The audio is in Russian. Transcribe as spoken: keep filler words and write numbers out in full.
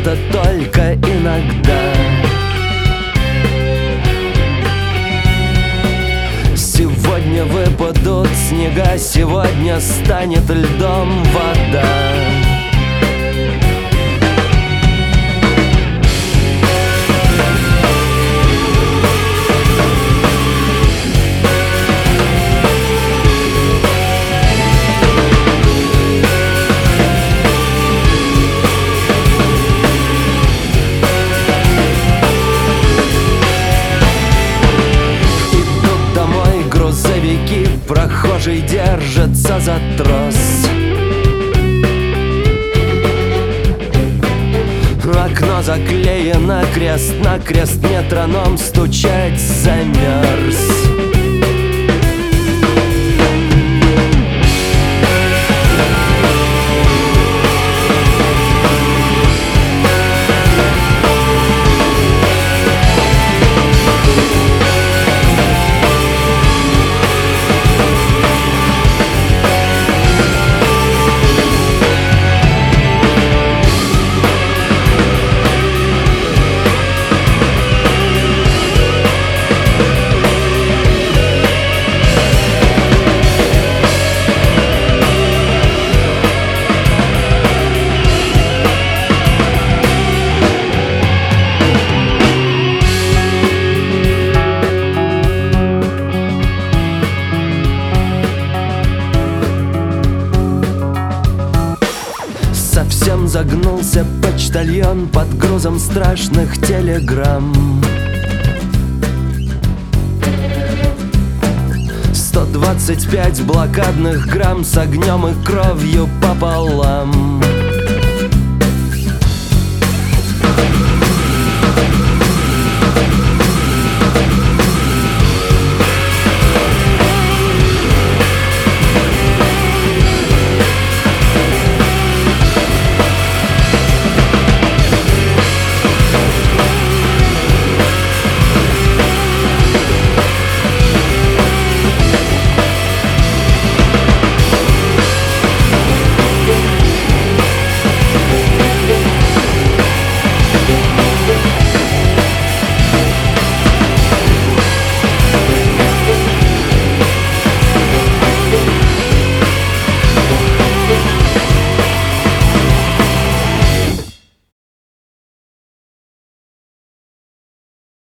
это только иногда. Сегодня выпадут снега, сегодня станет льдом вода. Прохожий держится за трос. Окно заклеено крест-накрест, метроном стучать замерз. Совсем загнулся почтальон под грузом страшных телеграмм. Сто двадцать пять блокадных грамм с огнем и кровью пополам.